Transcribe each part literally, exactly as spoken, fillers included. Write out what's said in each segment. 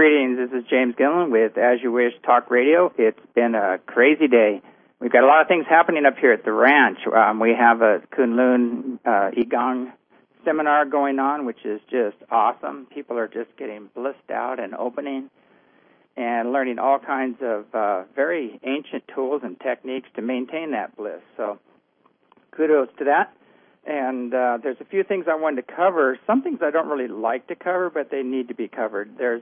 Greetings. This is James Gillen with As You Wish Talk Radio. It's been a crazy day. We've got a lot of things happening up here at the ranch. Um, we have a Kunlun uh, Igong seminar going on, which is just awesome. People are just getting blissed out and opening and learning all kinds of uh, very ancient tools and techniques to maintain that bliss. So kudos to that. And uh, there's a few things I wanted to cover. Some things I don't really like to cover, but they need to be covered. There's,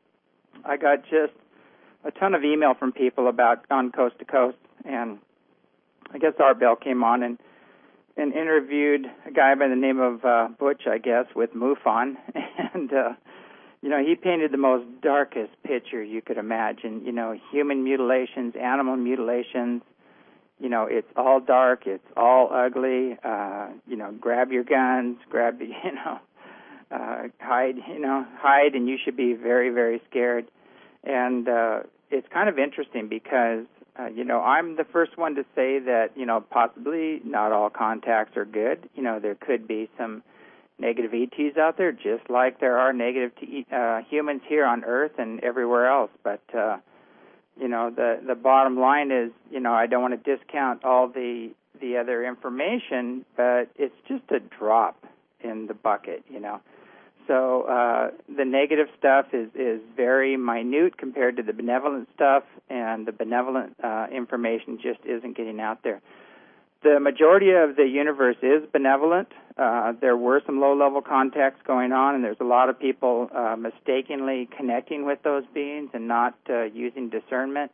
I got just a ton of email from people about on Coast to Coast, and I guess Art Bell came on and, and interviewed a guy by the name of uh, Butch, I guess, with MUFON, and uh, you know, he painted the most darkest picture you could imagine. You know, human mutilations, animal mutilations. You know, it's all dark, it's all ugly, uh, you know, grab your guns, grab, you know, uh, hide, you know, hide, and you should be very, very scared. And uh, it's kind of interesting because, uh, you know, I'm the first one to say that, you know, possibly not all contacts are good. You know, there could be some negative E Ts out there, just like there are negative t- uh, humans here on Earth and everywhere else, but... Uh, You know, the the bottom line is, you know, I don't want to discount all the the other information, but it's just a drop in the bucket, you know. So uh, the negative stuff is, is very minute compared to the benevolent stuff, and the benevolent uh, information just isn't getting out there. The majority of the universe is benevolent. Uh, there were some low-level contacts going on, and there's a lot of people uh, mistakenly connecting with those beings and not uh, using discernment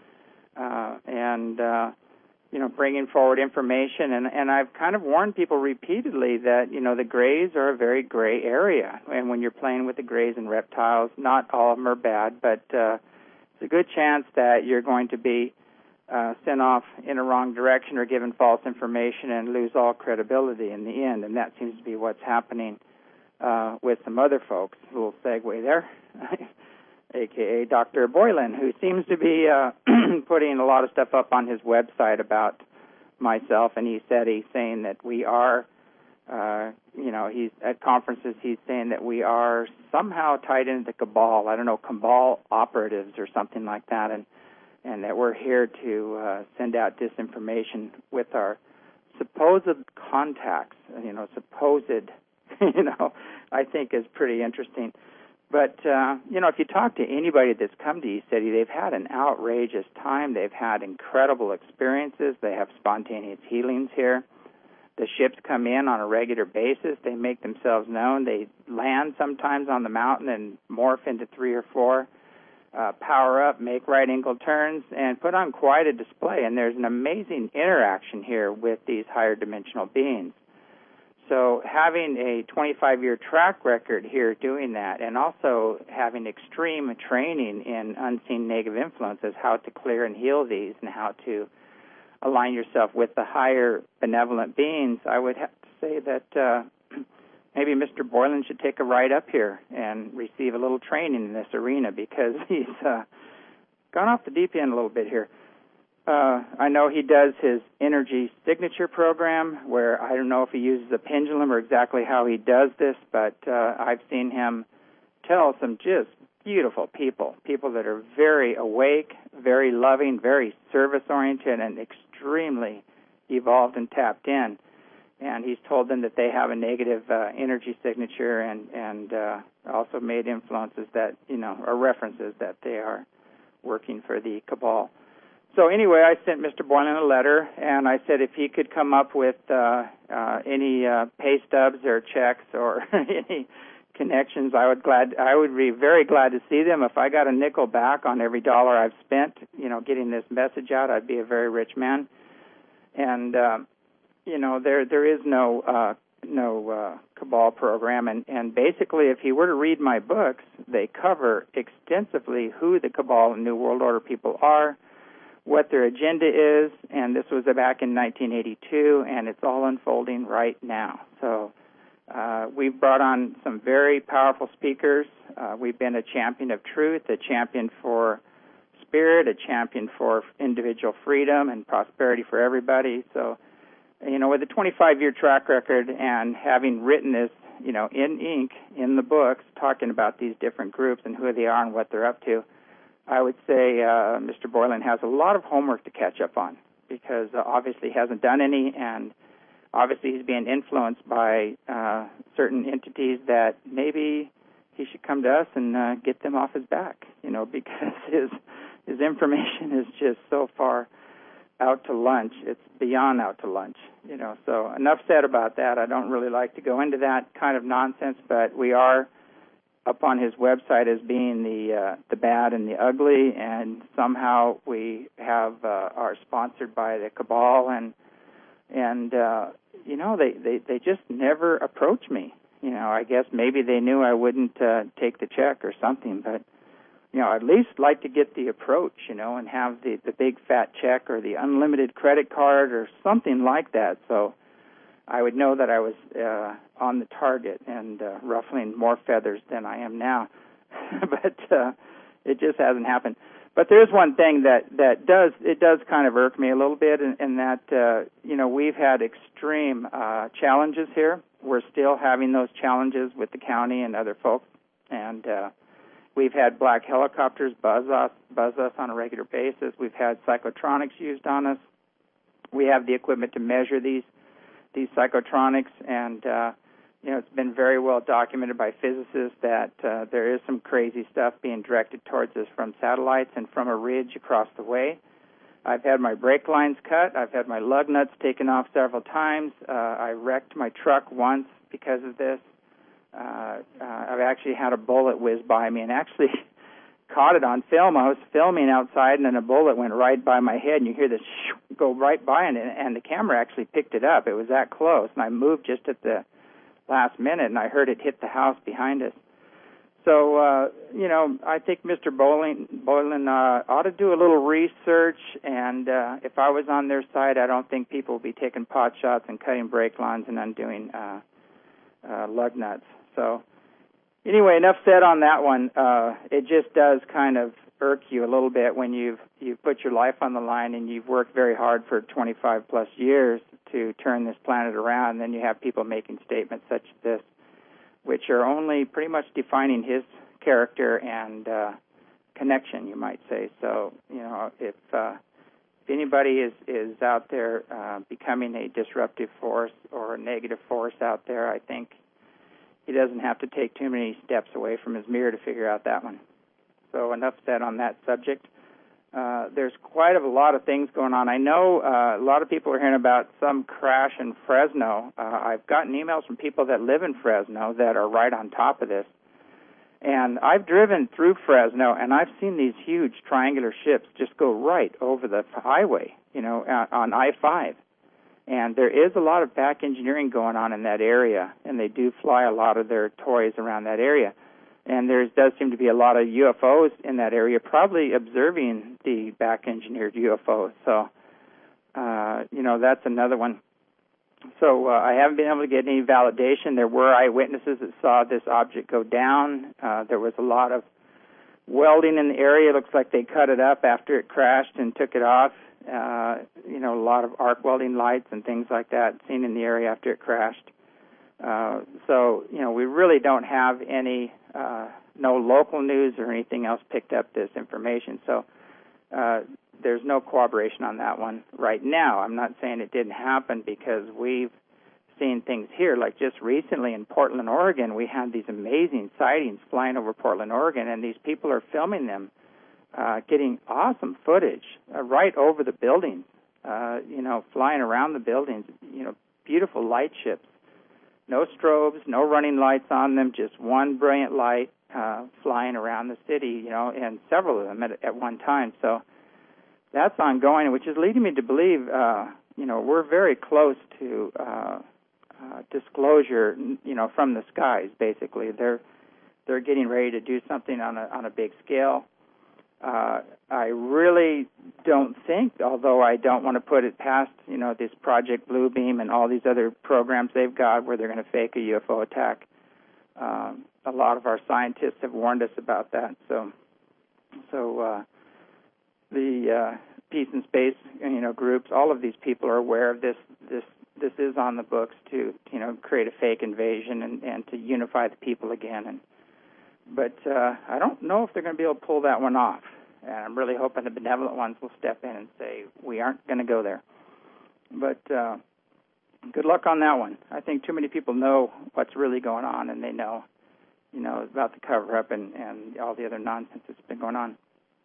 uh, and, uh, you know, bringing forward information. And, and I've kind of warned people repeatedly that, you know, the grays are a very gray area. And when you're playing with the grays and reptiles, not all of them are bad, but uh, it's a good chance that you're going to be Uh, sent off in a wrong direction or given false information and lose all credibility in the end. And that seems to be what's happening uh, with some other folks. A little segue there, a k a. Doctor Boylan, who seems to be uh, putting a lot of stuff up on his website about myself. And he said he's saying that we are, uh, you know, he's at conferences, he's saying that we are somehow tied into the cabal. I don't know, cabal operatives or something like that. And and that we're here to uh, send out disinformation with our supposed contacts, you know, supposed, you know, I think is pretty interesting. But, uh, you know, if you talk to anybody that's come to E-City, they've had an outrageous time. They've had incredible experiences. They have spontaneous healings here. The ships come in on a regular basis. They make themselves known. They land sometimes on the mountain and morph into three or four. Uh, power up, make right-angle turns, and put on quite a display. And there's an amazing interaction here with these higher dimensional beings. So having a twenty-five-year track record here doing that, and also having extreme training in unseen negative influences, how to clear and heal these, and how to align yourself with the higher benevolent beings, I would have to say that uh, maybe Mister Boylan should take a ride up here and receive a little training in this arena, because he's uh, gone off the deep end a little bit here. Uh, I know he does his energy signature program, where I don't know if he uses a pendulum or exactly how he does this, but uh, I've seen him tell some just beautiful people, people that are very awake, very loving, very service-oriented, and extremely evolved and tapped in. And he's told them that they have a negative uh, energy signature, and and uh, also made influences that, you know, or references that they are working for the cabal. So anyway, I sent Mister Boylan a letter, and I said if he could come up with uh, uh, any uh, pay stubs or checks or any connections, I would glad I would be very glad to see them. If I got a nickel back on every dollar I've spent, you know, getting this message out, I'd be a very rich man. And uh, you know, there there is no uh, no uh, cabal program, and, and basically, if he were to read my books, they cover extensively who the cabal and New World Order people are, what their agenda is, and this was back in nineteen eighty-two, and it's all unfolding right now. So uh, we've brought on some very powerful speakers. Uh, we've been a champion of truth, a champion for spirit, a champion for individual freedom and prosperity for everybody. So, you know, with a twenty-five-year track record and having written this you know, in ink, in the books, talking about these different groups and who they are and what they're up to, I would say uh, Mister Boylan has a lot of homework to catch up on because uh, obviously he hasn't done any, and obviously he's being influenced by uh, certain entities that maybe he should come to us and uh, get them off his back, you know, because his his information is just so far out to lunch. It's beyond out to lunch, you know. So enough said about that. I don't really like to go into that kind of nonsense, but we are up on his website as being the uh, the bad and the ugly, and somehow we have uh, are sponsored by the cabal, and and uh, you know they, they, they just never approach me. You know, I guess maybe they knew I wouldn't uh, take the check or something, but you know, I'd at least like to get the approach, you know, and have the, the big fat check or the unlimited credit card or something like that. So I would know that I was uh, on the target and uh, ruffling more feathers than I am now. But uh, it just hasn't happened. But there's one thing that, that does, it does kind of irk me a little bit, in, in that, uh, you know, we've had extreme uh, challenges here. We're still having those challenges with the county and other folks. And uh, we've had black helicopters buzz us, buzz us on a regular basis. We've had psychotronics used on us. We have the equipment to measure these these psychotronics, and uh, you know, it's been very well documented by physicists that uh, there is some crazy stuff being directed towards us from satellites and from a ridge across the way. I've had my brake lines cut. I've had my lug nuts taken off several times. Uh, I wrecked my truck once because of this. Uh, uh, I've actually had a bullet whiz by me, and actually caught it on film. I was filming outside, and then a bullet went right by my head, and you hear this shoo, go right by, and, and the camera actually picked it up. It was that close, and I moved just at the last minute, and I heard it hit the house behind us. So, uh, you know, I think Mister Boylan, Boylan uh, ought to do a little research, and uh, if I was on their side, I don't think people would be taking pot shots and cutting brake lines and undoing uh, uh, lug nuts. So, anyway, enough said on that one. Uh, it just does kind of irk you a little bit when you've you've put your life on the line and you've worked very hard for twenty-five plus years to turn this planet around, and then you have people making statements such as this, which are only pretty much defining his character and uh, connection, you might say. So, you know, if uh, if anybody is is out there uh, becoming a disruptive force or a negative force out there, I think he doesn't have to take too many steps away from his mirror to figure out that one. So enough said on that subject. Uh, there's quite a lot of things going on. I know uh, a lot of people are hearing about some crash in Fresno. Uh, I've gotten emails from people that live in Fresno that are right on top of this. And I've driven through Fresno, and I've seen these huge triangular ships just go right over the highway, you know, on I five. And there is a lot of back engineering going on in that area, and they do fly a lot of their toys around that area. And there does seem to be a lot of U F Os in that area, probably observing the back-engineered U F Os. So, uh, you know, that's another one. So uh, I haven't been able to get any validation. There were eyewitnesses that saw this object go down. Uh, there was a lot of welding in the area. It looks like they cut it up after it crashed and took it off. Uh, you know, a lot of arc welding lights and things like that seen in the area after it crashed. Uh, so, you know, we really don't have any, uh, no local news or anything else picked up this information. So uh, there's no corroboration on that one right now. I'm not saying it didn't happen because we've seen things here. Like just recently in Portland, Oregon, we had these amazing sightings flying over Portland, Oregon, and these people are filming them, uh, getting awesome footage uh, right over the buildings, uh, you know, flying around the buildings, you know, beautiful light ships. No strobes, no running lights on them, just one brilliant light uh, flying around the city, you know, and several of them at, at one time. So that's ongoing, which is leading me to believe, uh, you know, we're very close to uh, uh, disclosure, you know, from the skies, basically. They're they're getting ready to do something on a on a big scale. Uh, I really don't think, although I don't want to put it past, you know, this Project Bluebeam and all these other programs they've got where they're going to fake a U F O attack. Um, a lot of our scientists have warned us about that. So, so uh, the uh, peace and space, you know, groups, all of these people are aware of this this this is on the books to, you know, create a fake invasion and, and to unify the people again. And but uh, I don't know if they're going to be able to pull that one off. And I'm really hoping the benevolent ones will step in and say, we aren't going to go there. But uh, good luck on that one. I think too many people know what's really going on, and they know, you know, about the cover-up and, and all the other nonsense that's been going on.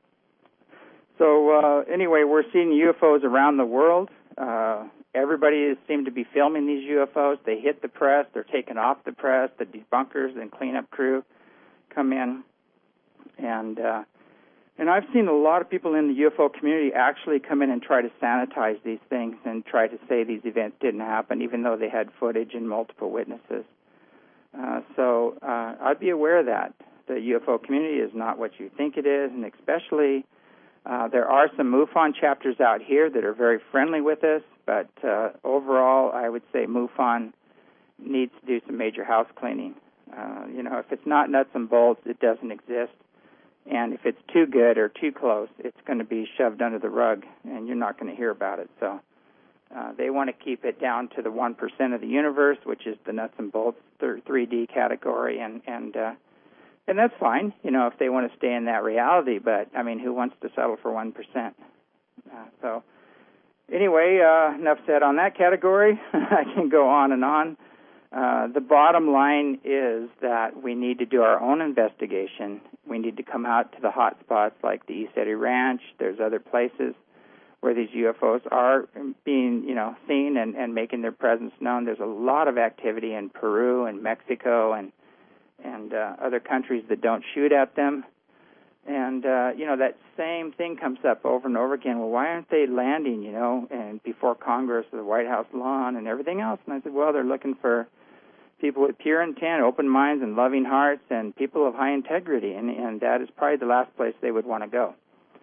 So uh, anyway, we're seeing U F Os around the world. Uh, everybody seems to be filming these U F Os. They hit the press. They're taken off the press. The debunkers and cleanup crew come in. And uh, and I've seen a lot of people in the U F O community actually come in and try to sanitize these things and try to say these events didn't happen, even though they had footage and multiple witnesses. Uh, so uh, I'd be aware of that. The U F O community is not what you think it is, and especially uh, there are some MUFON chapters out here that are very friendly with us, but uh, overall I would say MUFON needs to do some major house cleaning. Uh, you know, if it's not nuts and bolts, it doesn't exist. And if it's too good or too close, it's going to be shoved under the rug, and you're not going to hear about it. So uh, they want to keep it down to the one percent of the universe, which is the nuts and bolts three D category, and and uh, and that's fine, you know, if they want to stay in that reality. But, I mean, who wants to settle for one percent? Uh, so anyway, uh, enough said on that category. I can go on and on. Uh, the bottom line is that we need to do our own investigation. We need to come out to the hot spots like the East Eddy Ranch. There's other places where these U F Os are being, you know, seen and, and making their presence known. There's a lot of activity in Peru and Mexico and and uh, other countries that don't shoot at them. And, uh, you know, that same thing comes up over and over again. Well, why aren't they landing, you know, and before Congress or the White House lawn and everything else? And I said, well, they're looking for people with pure intent, open minds, and loving hearts, and people of high integrity. And, and that is probably the last place they would want to go.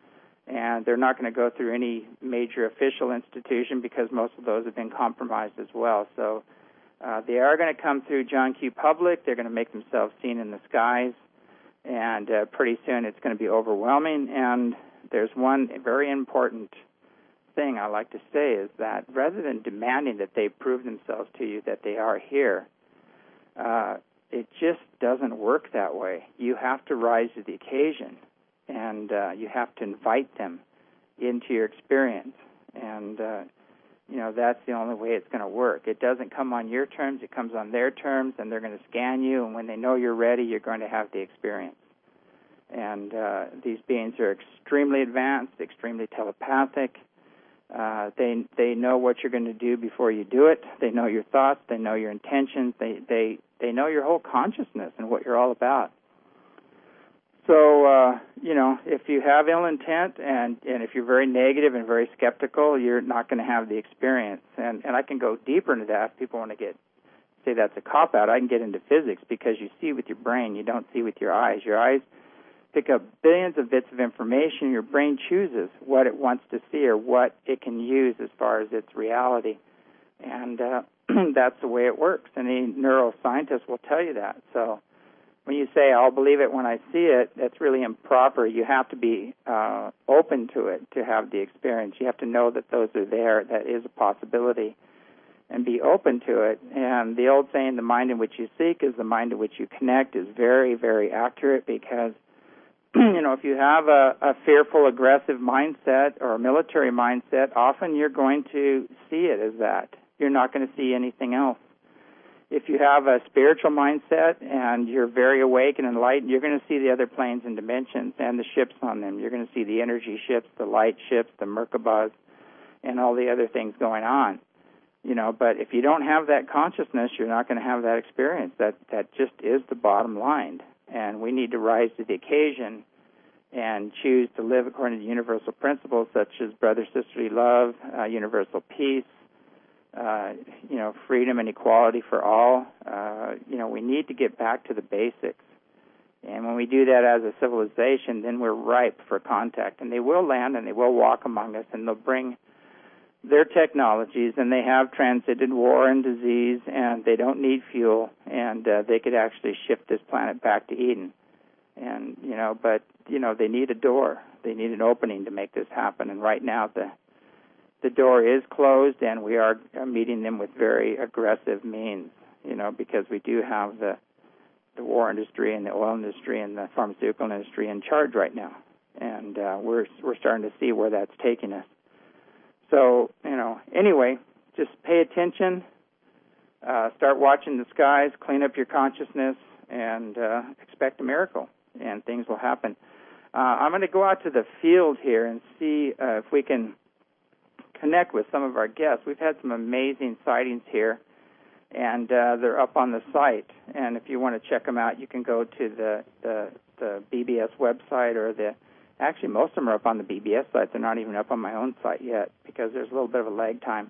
And they're not going to go through any major official institution because most of those have been compromised as well. So uh, they are going to come through John Q. Public. They're going to make themselves seen in the skies. And uh, pretty soon it's going to be overwhelming. And there's one very important thing I like to say is that rather than demanding that they prove themselves to you that they are here, uh, it just doesn't work that way. You have to rise to the occasion, and uh, you have to invite them into your experience. And, uh, you know, that's the only way it's going to work. It doesn't come on your terms. It comes on their terms, and they're going to scan you, and when they know you're ready, you're going to have the experience. And uh, these beings are extremely advanced, extremely telepathic. Uh, they they know what you're going to do before you do it. They know your thoughts. They know your intentions. They they, they know your whole consciousness and what you're all about. So, uh, you know, if you have ill intent and, and if you're very negative and very skeptical, you're not going to have the experience. And, and I can go deeper into that if people want to get say that's a cop-out. I can get into physics because you see with your brain. You don't see with your eyes. Your eyes pick up billions of bits of information. Your brain chooses what it wants to see or what it can use as far as its reality. And uh, that's the way it works. Any neuroscientist will tell you that. So when you say, I'll believe it when I see it, that's really improper. You have to be uh, open to it to have the experience. You have to know that those are there. That is a possibility. And be open to it. And the old saying, the mind in which you seek is the mind in which you connect, is very, very accurate because you know, if you have a, a fearful, aggressive mindset or a military mindset, often you're going to see it as that. You're not going to see anything else. If you have a spiritual mindset and you're very awake and enlightened, you're going to see the other planes and dimensions and the ships on them. You're going to see the energy ships, the light ships, the Merkabahs, and all the other things going on. You know, but if you don't have that consciousness, you're not going to have that experience. That that just is the bottom line. And we need to rise to the occasion and choose to live according to universal principles such as brother, sisterly love, uh, universal peace, uh, you know, freedom and equality for all. Uh, you know, we need to get back to the basics. And when we do that as a civilization, then we're ripe for contact. And they will land and they will walk among us and they'll bring their technologies, and they have transcended war and disease, and they don't need fuel, and uh, they could actually shift this planet back to Eden. And, you know, but, you know, they need a door. They need an opening to make this happen. And right now the the door is closed, and we are meeting them with very aggressive means, you know, because we do have the the war industry and the oil industry and the pharmaceutical industry in charge right now, and uh, we're we're starting to see where that's taking us. So, you know, anyway, just pay attention, uh, start watching the skies, clean up your consciousness, and uh, expect a miracle, and things will happen. Uh, I'm going to go out to the field here and see uh, if we can connect with some of our guests. We've had some amazing sightings here, and uh, they're up on the site. And if you want to check them out, you can go to the, the, the B B S website, or the, actually most of them are up on the B B S site. They're not even up on my own site yet because there's a little bit of a lag time.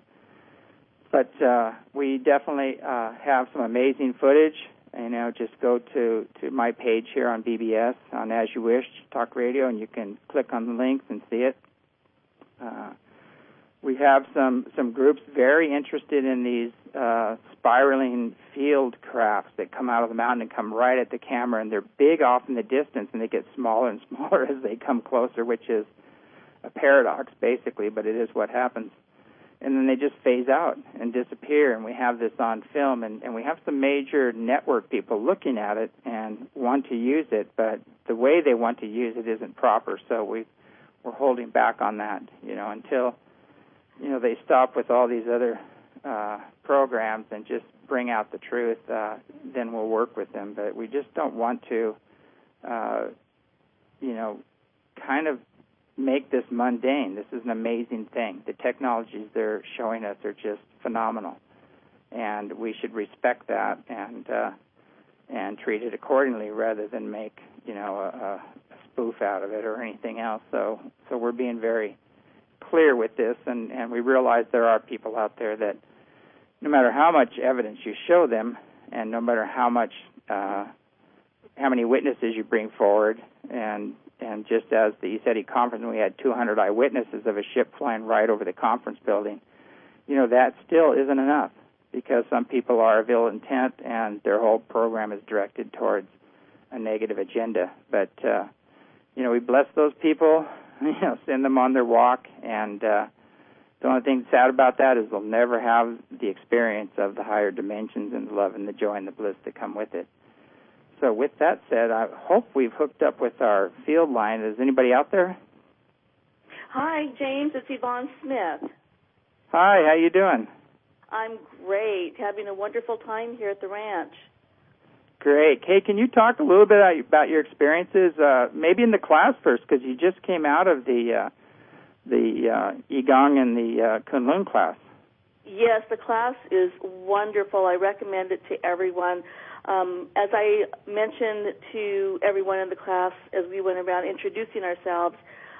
But uh, we definitely uh, have some amazing footage. You know, just go to, to my page here on B B S, on As You Wish Talk Radio, and you can click on the links and see it. Uh, we have some, some groups very interested in these uh, spiraling field crafts that come out of the mountain and come right at the camera, and they're big off in the distance, and they get smaller and smaller as they come closer, which is a paradox, basically, but it is what happens. And then they just phase out and disappear, and we have this on film, and, and we have some major network people looking at it and want to use it, but the way they want to use it isn't proper, so we, we're holding back on that, you know, until, you know, they stop with all these other uh, programs and just bring out the truth, uh, then we'll work with them. But we just don't want to, uh, you know, kind of make this mundane. This is an amazing thing. The technologies they're showing us are just phenomenal, and we should respect that and uh, and treat it accordingly rather than make, you know, a, a spoof out of it or anything else. So so we're being very clear with this, and, and we realize there are people out there that no matter how much evidence you show them, and no matter how much uh, how many witnesses you bring forward, and And just as the ECETI conference, we had two hundred eyewitnesses of a ship flying right over the conference building, you know, that still isn't enough, because some people are of ill intent and their whole program is directed towards a negative agenda. But, uh, you know, we bless those people, you know, send them on their walk, and uh, the only thing sad about that is they'll never have the experience of the higher dimensions and the love and the joy and the bliss that come with it. So with that said, I hope we've hooked up with our field line. Is anybody out there? Hi, James. It's Yvonne Smith. Hi, how you doing? I'm great. Having a wonderful time here at the ranch. Great. Kay, can you talk a little bit about your experiences, uh, maybe in the class first, because you just came out of the uh, the uh, Igong and the uh, Kunlun class. Yes, the class is wonderful. I recommend it to everyone. Um, as I mentioned to everyone in the class as we went around introducing ourselves,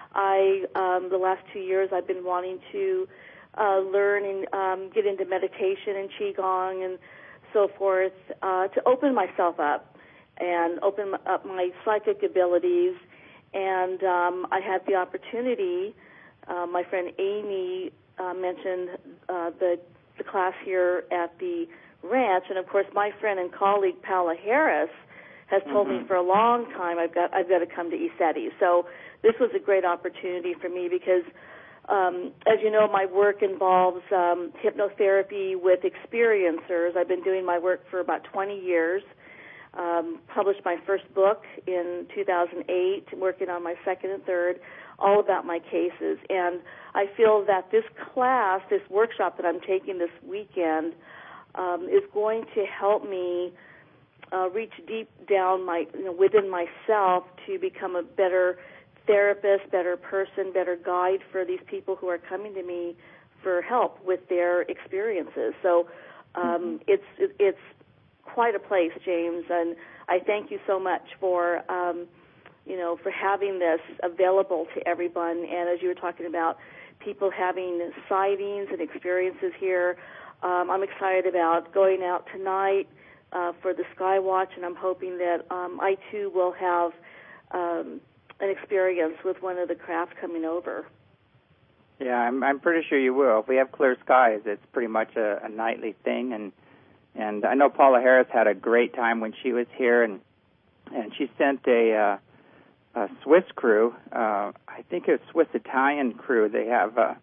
I um, the last two years I've been wanting to uh, learn and um, get into meditation and Qigong and so forth uh, to open myself up and open up my psychic abilities. And um, I had the opportunity, uh, my friend Amy uh, mentioned uh, the, the class here at the ranch, and of course my friend and colleague Paula Harris has told mm-hmm. me for a long time I've got I've got to come to ECETI. So this was a great opportunity for me because, um, as you know, my work involves um, hypnotherapy with experiencers. I've been doing my work for about twenty years. Um, published my first book in two thousand eight, working on my second and third, all about my cases. And I feel that this class, this workshop that I'm taking this weekend, Um, is going to help me uh, reach deep down my, you know, within myself to become a better therapist, better person, better guide for these people who are coming to me for help with their experiences. So um, mm-hmm. it's it, it's quite a place, James, and I thank you so much for um, you know for having this available to everyone. And as you were talking about people having sightings and experiences here. Um, I'm excited about going out tonight uh, for the Sky Watch, and I'm hoping that um, I, too, will have um, an experience with one of the craft coming over. Yeah, I'm, I'm pretty sure you will. If we have clear skies, it's pretty much a, a nightly thing. And and I know Paula Harris had a great time when she was here, and and she sent a, uh, a Swiss crew, uh, I think a Swiss-Italian crew. They have... Uh,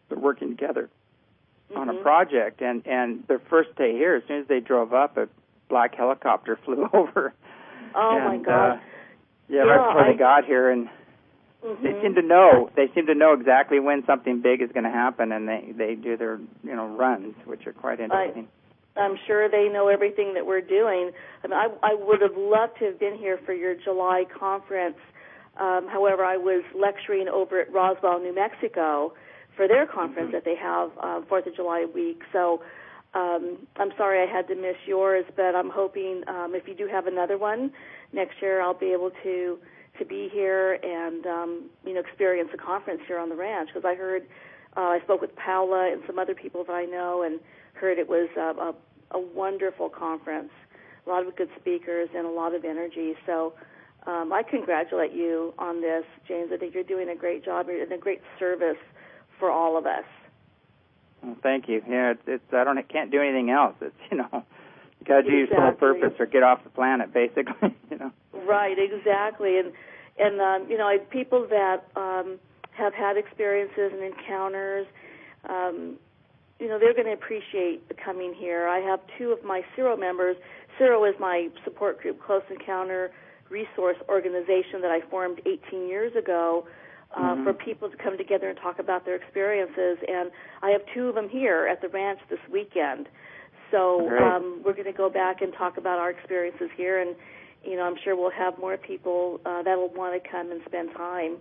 they're working together mm-hmm. on a project. And, and their first day here, as soon as they drove up, a black helicopter flew over. Oh, and, my God. Uh, yeah, yeah, right before I, they got here, and mm-hmm. they seem to know. They seem to know exactly when something big is going to happen, and they, they do their you know runs, which are quite interesting. I, I'm sure they know everything that we're doing. I mean, I, I would have loved to have been here for your July conference. Um, however, I was lecturing over at Roswell, New Mexico, for their conference mm-hmm. that they have uh, Fourth of July week. So um, I'm sorry I had to miss yours, but I'm hoping um, if you do have another one next year, I'll be able to to be here and um, you know experience the conference here on the ranch, because I heard uh, I spoke with Paula and some other people that I know and heard it was a, a, a wonderful conference, a lot of good speakers and a lot of energy. So um, I congratulate you on this, James. I think you're doing a great job and a great service for all of us. Well, thank you. Yeah, it's, it's I don't I can't do anything else. It's you know you got to do exactly. your sole purpose or get off the planet, basically. you know. Right, exactly. And and um, you know, I, people that um, have had experiences and encounters, um, you know, they're going to appreciate coming here. I have two of my CERO members. CERO is my support group, Close Encounter Resource Organization that I formed eighteen years ago. Uh, mm-hmm. for people to come together and talk about their experiences. And I have two of them here at the ranch this weekend. So um, we're going to go back and talk about our experiences here. And, you know, I'm sure we'll have more people uh, that will want to come and spend time.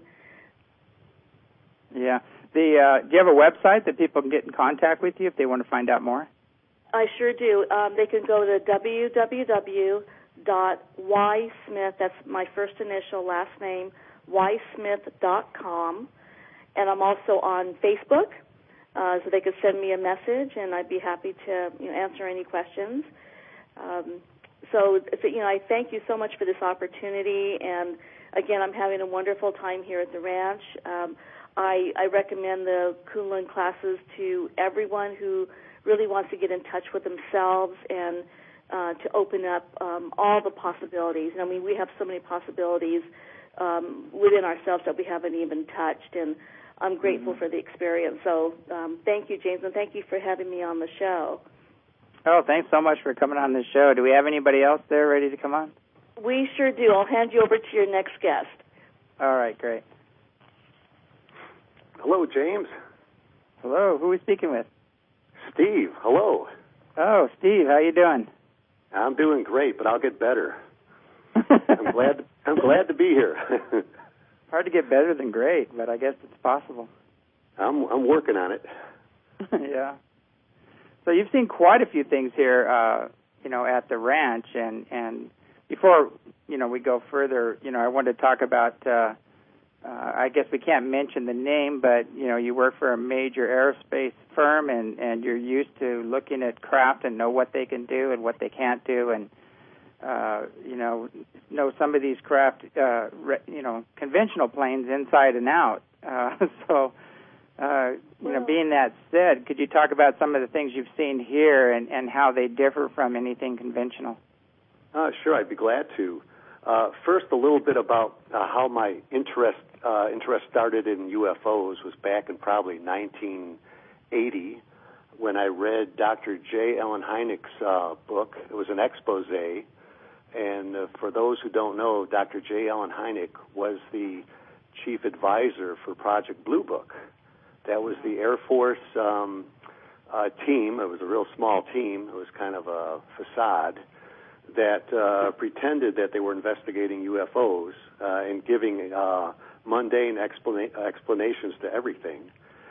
Yeah. The uh, do you have a website that people can get in contact with you if they want to find out more? I sure do. Um, they can go to w w w dot y smith, that's my first initial, last name, y smith dot com, and I'm also on Facebook, uh, so they could send me a message, and I'd be happy to you know, answer any questions. Um, so, so, you know, I thank you so much for this opportunity, and again, I'm having a wonderful time here at the ranch. Um, I, I recommend the Kunlun classes to everyone who really wants to get in touch with themselves and uh, to open up um, all the possibilities. I mean, we have so many possibilities Um, within ourselves that we haven't even touched, and I'm grateful mm-hmm. for the experience. So um, thank you, James, and thank you for having me on the show. Oh, thanks so much for coming on the show. Do we have anybody else there ready to come on? We sure do. I'll hand you over to your next guest. All right, great. Hello, James. Hello, who are we speaking with? Steve, hello. Oh, Steve, how you doing? I'm doing great, but I'll get better. I'm glad. I'm glad to be here. Hard to get better than great, but I guess it's possible. I'm I'm working on it. Yeah. So you've seen quite a few things here, uh, you know, at the ranch, and and before you know we go further, you know, I wanted to talk about. Uh, uh, I guess we can't mention the name, but you know, you work for a major aerospace firm, and and you're used to looking at craft and know what they can do and what they can't do, and Uh, you know, know some of these craft, uh, re, you know, conventional planes inside and out. Uh, so, uh, you know, being that said, could you talk about some of the things you've seen here and, and how they differ from anything conventional? Uh, sure, I'd be glad to. Uh, first, a little bit about uh, how my interest uh, interest started in U F Os was back in probably nineteen eighty when I read Doctor J. Allen Hynek's uh, book. It was an expose. And uh, for those who don't know, Doctor J. Allen Hynek was the chief advisor for Project Blue Book. That was the Air Force um, uh, team. It was a real small team. It was kind of a facade that uh, pretended that they were investigating U F Os uh, and giving uh, mundane explana- explanations to everything.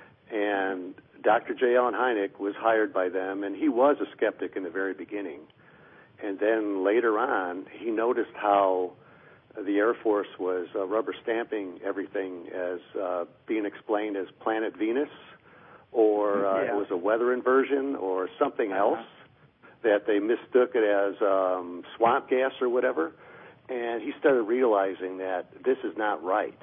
And Doctor J. Allen Hynek was hired by them, and he was a skeptic in the very beginning. And then later on, he noticed how the Air Force was uh, rubber stamping everything as uh, being explained as Planet Venus, or uh, yeah. it was a weather inversion, or something uh-huh. else that they mistook it as um, swamp gas or whatever. And he started realizing that this is not right.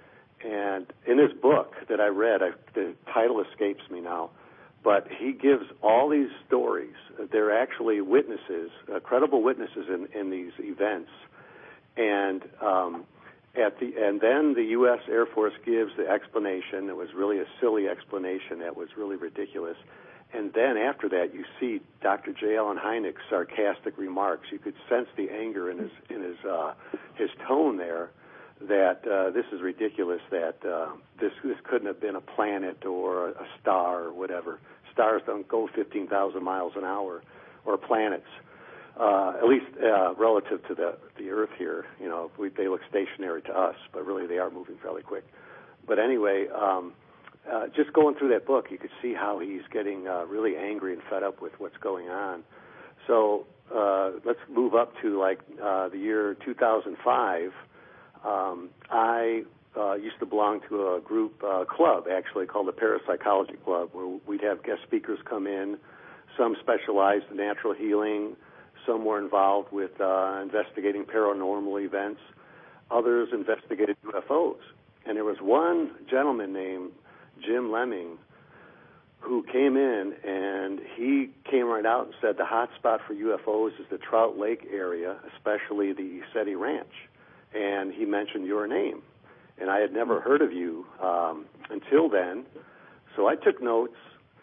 And in his book that I read, I, the title escapes me now, but he gives all these stories. They're actually witnesses, uh, credible witnesses in, in these events. And um, At the and then the U S Air Force gives the explanation. It was really a silly explanation that was really ridiculous. And then after that, you see Doctor J. Allen Hynek's sarcastic remarks. You could sense the anger in his in his uh, his tone there. That uh, this is ridiculous. That uh, this this couldn't have been a planet or a star or whatever. Stars don't go fifteen thousand miles an hour, or planets. Uh, at least uh, relative to the the Earth here, you know, we, they look stationary to us, but really they are moving fairly quick. But anyway, um, uh, just going through that book, you could see how he's getting uh, really angry and fed up with what's going on. So uh, let's move up to like uh, the year two thousand five. Um, I uh, used to belong to a group uh, club, actually, called the Parapsychology Club, where we'd have guest speakers come in. Some specialized in natural healing. Some were involved with uh, investigating paranormal events. Others investigated U F Os. And there was one gentleman named Jim Lemming who came in, and he came right out and said the hot spot for U F Os is the Trout Lake area, especially the Isetti Ranch. And he mentioned your name. And I had never heard of you um, until then. So I took notes.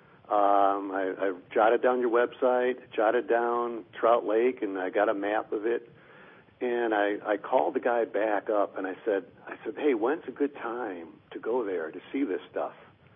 Um, I, I jotted down your website, jotted down Trout Lake, and I got a map of it. And I, I called the guy back up, and I said, I said, hey, when's a good time to go there to see this stuff?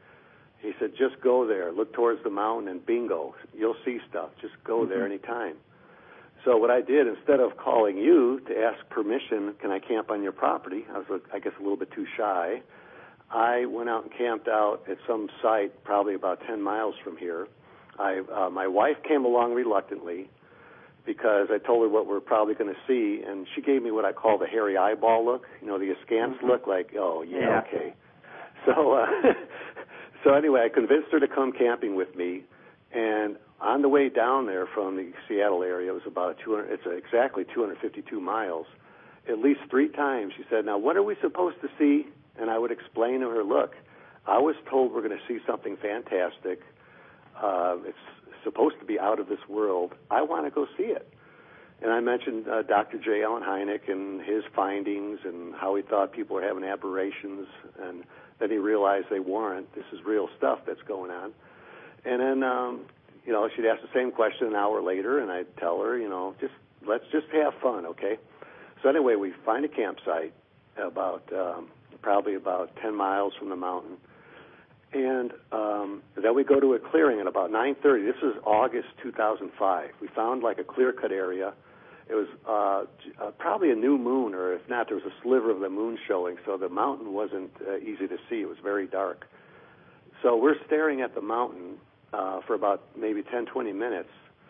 He said, just go there. Look towards the mountain, and bingo, you'll see stuff. Just go mm-hmm. there anytime. So what I did, instead of calling you to ask permission, can I camp on your property, I was, I guess, a little bit too shy. I went out and camped out at some site probably about ten miles from here. I, uh, my wife came along reluctantly because I told her what we're probably going to see, and she gave me what I call the hairy eyeball look, you know, the askance mm-hmm. look, like, oh, yeah, yeah. okay. So, uh, so anyway, I convinced her to come camping with me, and on the way down there from the Seattle area, it was about two hundred, it's exactly two hundred fifty-two miles, at least three times she said, now, what are we supposed to see? And I would explain to her, look, I was told we're going to see something fantastic. Uh, it's supposed to be out of this world. I want to go see it. And I mentioned uh, Doctor J. Allen Hynek and his findings and how he thought people were having aberrations, and then he realized they weren't. This is real stuff that's going on. And then, um, you know, she'd ask the same question an hour later, and I'd tell her, you know, just let's just have fun, okay? So anyway, we find a campsite about um, probably about ten miles from the mountain. And um, then we go to a clearing at about nine thirty. This is August two thousand five. We found like a clear-cut area. It was uh, uh, probably a new moon, or if not, there was a sliver of the moon showing, so the mountain wasn't uh, easy to see. It was very dark. So we're staring at the mountain uh, for about maybe ten, twenty minutes,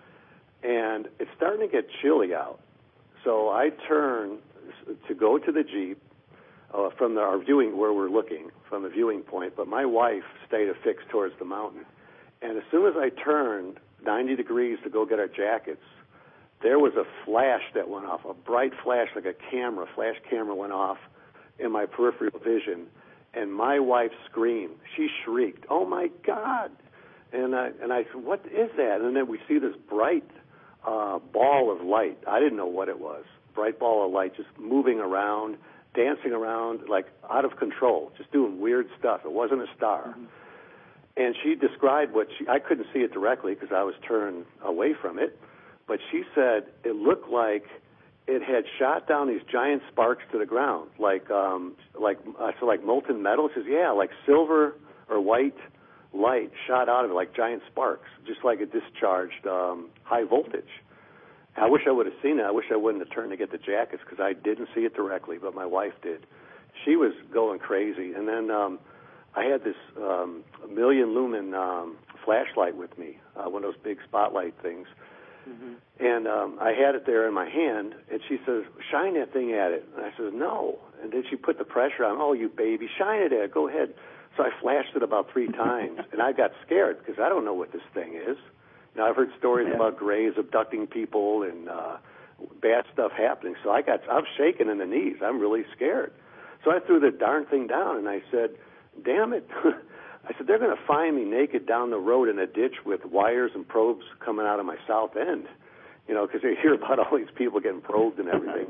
and it's starting to get chilly out. So I turn to go to the Jeep, Uh, from the, our viewing, where we're looking, from the viewing point, but my wife stayed affixed towards the mountain. And as soon as I turned ninety degrees to go get our jackets, there was a flash that went off, a bright flash like a camera, flash camera went off in my peripheral vision, and my wife screamed. She shrieked, "Oh, my God!" And I, and I said, "What is that?" And then we see this bright uh, ball of light. I didn't know what it was. Bright ball of light just moving around, dancing around, like out of control, just doing weird stuff. It wasn't a star. Mm-hmm. And she described what she, I couldn't see it directly because I was turned away from it, but she said it looked like it had shot down these giant sparks to the ground, like, um, like, uh, so like molten metal. She says, yeah, like silver or white light shot out of it, like giant sparks, just like it discharged um, high voltage. I wish I would have seen it. I wish I wouldn't have turned to get the jackets because I didn't see it directly, but my wife did. She was going crazy. And then um, I had this um, million lumen um, flashlight with me, uh, one of those big spotlight things. Mm-hmm. And um, I had it there in my hand, and she says, shine that thing at it. And I said, no. And then she put the pressure on, oh, you baby, shine it at it. Go ahead. So I flashed it about three times, and I got scared because I don't know what this thing is. Now, I've heard stories yeah. about grays abducting people and uh, bad stuff happening. So I got, I'm shaking in the knees. I'm really scared. So I threw the darn thing down, and I said, damn it. I said, they're going to find me naked down the road in a ditch with wires and probes coming out of my south end, you know, because they hear about all these people getting probed and everything.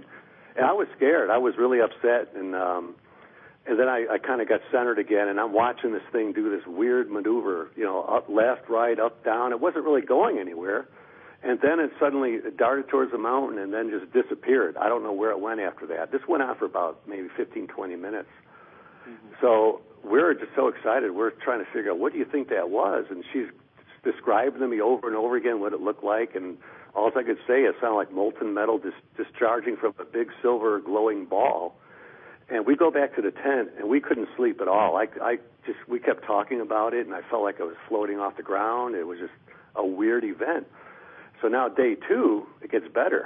And I was scared. I was really upset, and um, and then I, I kind of got centered again, and I'm watching this thing do this weird maneuver, you know, up, left, right, up, down. It wasn't really going anywhere. And then it suddenly darted towards the mountain and then just disappeared. I don't know where it went after that. This went on for about maybe fifteen, twenty minutes. Mm-hmm. So we're just so excited. We're trying to figure out, what do you think that was? And she's described to me over and over again what it looked like. And all I could say, it sounded like molten metal dis- discharging from a big silver glowing ball. And we go back to the tent, and we couldn't sleep at all. I, I just, we kept talking about it, and I felt like I was floating off the ground. It was just a weird event. So now day two, it gets better.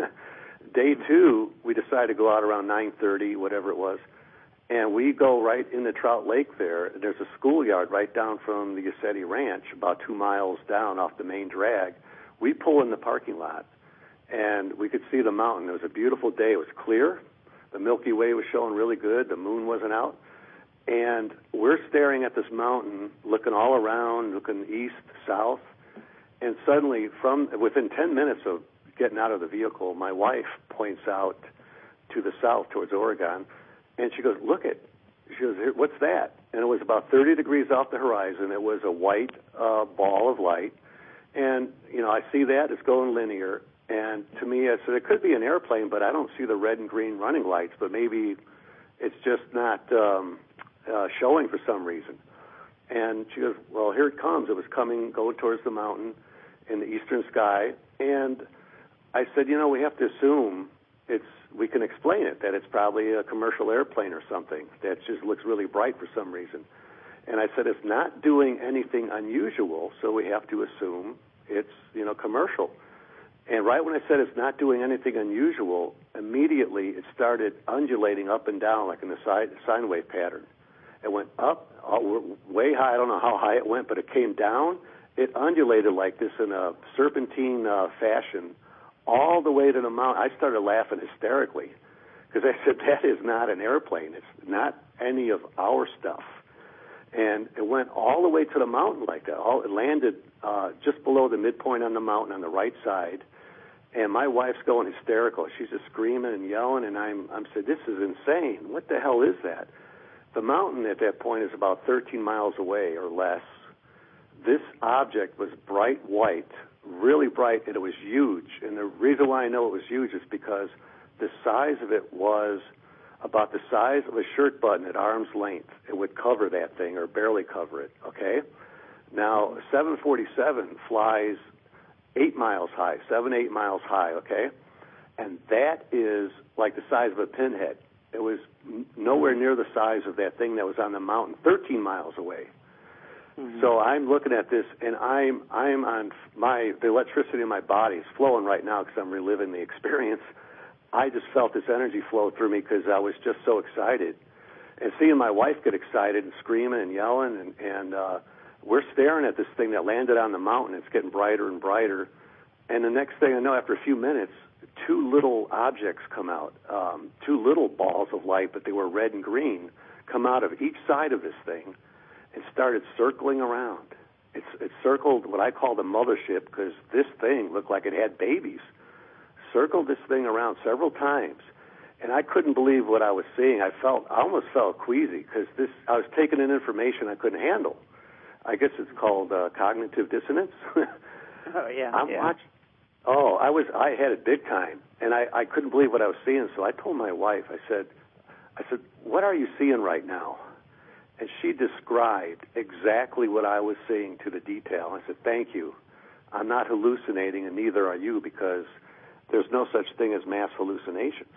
Day two, we decided to go out around nine thirty, whatever it was, and we go right in the Trout Lake there. There's a schoolyard right down from the Yassetti Ranch, about two miles down off the main drag. We pull in the parking lot, and we could see the mountain. It was a beautiful day. It was clear. The Milky Way was showing really good. The moon wasn't out. And we're staring at this mountain, looking all around, looking east, south. And suddenly, from within ten minutes of getting out of the vehicle, my wife points out to the south towards Oregon, and she goes, "Look it." She goes, "What's that?" And it was about thirty degrees off the horizon. It was a white uh, ball of light. And, you know, I see that. It's going linear. And to me, I said, it could be an airplane, but I don't see the red and green running lights. But maybe it's just not um, uh, showing for some reason. And she goes, "Well, here it comes." It was coming, going towards the mountain in the eastern sky. And I said, you know, we have to assume it's, we can explain it, that it's probably a commercial airplane or something that just looks really bright for some reason. And I said, it's not doing anything unusual, so we have to assume it's, you know, commercial. And right when I said it's not doing anything unusual, immediately it started undulating up and down like in the side, sine wave pattern. It went up, way high. I don't know how high it went, but it came down. It undulated like this in a serpentine uh, fashion all the way to the mountain. I started laughing hysterically because I said, that is not an airplane. It's not any of our stuff. And it went all the way to the mountain like that. All, it landed uh, just below the midpoint on the mountain on the right side. And my wife's going hysterical. She's just screaming and yelling, and I'm, I'm saying, this is insane. What the hell is that? The mountain at that point is about thirteen miles away or less. This object was bright white, really bright, and it was huge. And the reason why I know it was huge is because the size of it was about the size of a shirt button at arm's length. It would cover that thing or barely cover it, okay? Now, seven forty-seven flies eight miles high, seven, eight miles high, okay? And that is like the size of a pinhead. It was nowhere near the size of that thing that was on the mountain, thirteen miles away. Mm-hmm. So I'm looking at this, and I'm I'm on my the electricity in my body is flowing right now because I'm reliving the experience. I just felt this energy flow through me because I was just so excited, and seeing my wife get excited and screaming and yelling, and and uh, we're staring at this thing that landed on the mountain. It's getting brighter and brighter, and the next thing I know, after a few minutes, two little objects come out, um, two little balls of light, but they were red and green, come out of each side of this thing and started circling around. It's, it circled what I call the mothership because this thing looked like it had babies. Circled this thing around several times, and I couldn't believe what I was seeing. I felt, I almost felt queasy because this, I was taking in information I couldn't handle. I guess it's called uh, cognitive dissonance. Oh yeah. I'm yeah. watching. Oh, I was. I had it big time, and I, I couldn't believe what I was seeing. So I told my wife. I said, I said, what are you seeing right now? And she described exactly what I was seeing to the detail. I said, thank you. I'm not hallucinating, and neither are you, because there's no such thing as mass hallucinations.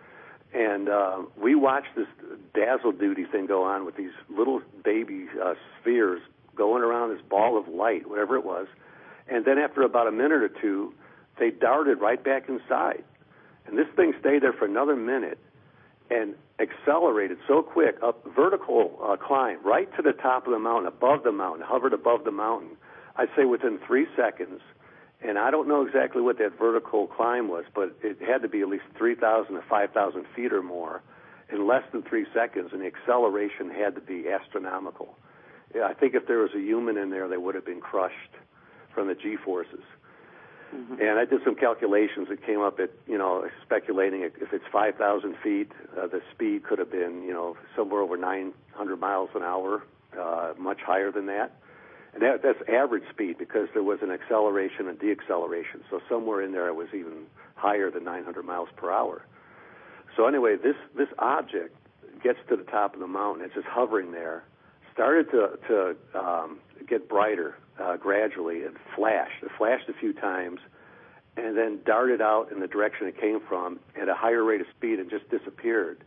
And uh, we watched this dazzle duty thing go on with these little baby uh, spheres going around this ball of light, whatever it was. And then after about a minute or two, they darted right back inside. And this thing stayed there for another minute and accelerated so quick, up vertical uh, climb right to the top of the mountain, above the mountain, hovered above the mountain, I'd say within three seconds. And I don't know exactly what that vertical climb was, but it had to be at least three thousand to five thousand feet or more in less than three seconds, and the acceleration had to be astronomical. Yeah, I think if there was a human in there, they would have been crushed from the G-forces. Mm-hmm. And I did some calculations. It came up at, you know, speculating if it's five thousand feet, uh, the speed could have been, you know, somewhere over nine hundred miles an hour, uh, much higher than that. And that, that's average speed because there was an acceleration and deacceleration. So somewhere in there it was even higher than nine hundred miles per hour. So anyway, this, this object gets to the top of the mountain. It's just hovering there. Started to, to um, get brighter uh, gradually. It flashed. It flashed a few times and then darted out in the direction it came from at a higher rate of speed and just disappeared.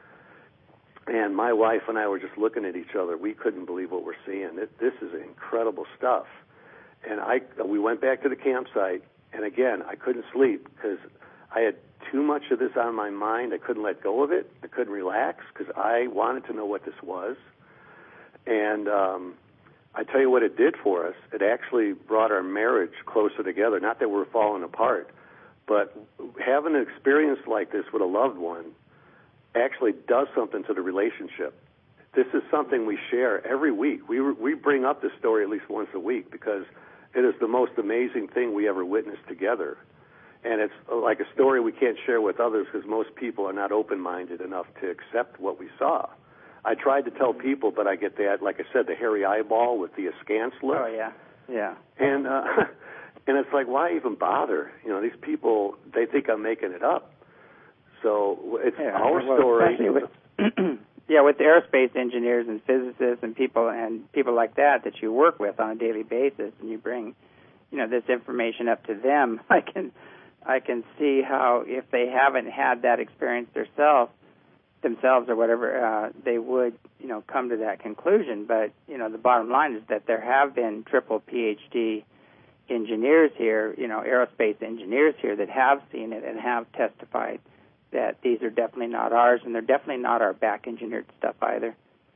And my wife and I were just looking at each other. We couldn't believe what we're seeing. It, this is incredible stuff. And I, we went back to the campsite, and again, I couldn't sleep because I had too much of this on my mind. I couldn't let go of it. I couldn't relax because I wanted to know what this was. And um, I tell you what it did for us. It actually brought our marriage closer together. Not that we're falling apart, but having an experience like this with a loved one actually does something to the relationship. This is something we share every week. We we bring up this story at least once a week because it is the most amazing thing we ever witnessed together. And it's like a story we can't share with others because most people are not open-minded enough to accept what we saw. I tried to tell people, but I get that, like I said, the hairy eyeball with the askance look. Oh, yeah, yeah. And, uh, and it's like, why even bother? You know, these people, they think I'm making it up. So it's yeah, our well, story. With, yeah, with the aerospace engineers and physicists and people and people like that that you work with on a daily basis, and you bring, you know, this information up to them. I can, I can see how if they haven't had that experience themselves, themselves or whatever, uh, they would, you know, come to that conclusion. But you know, the bottom line is that there have been triple P H D engineers here, you know, aerospace engineers here that have seen it and have testified that these are definitely not ours, and they're definitely not our back-engineered stuff either.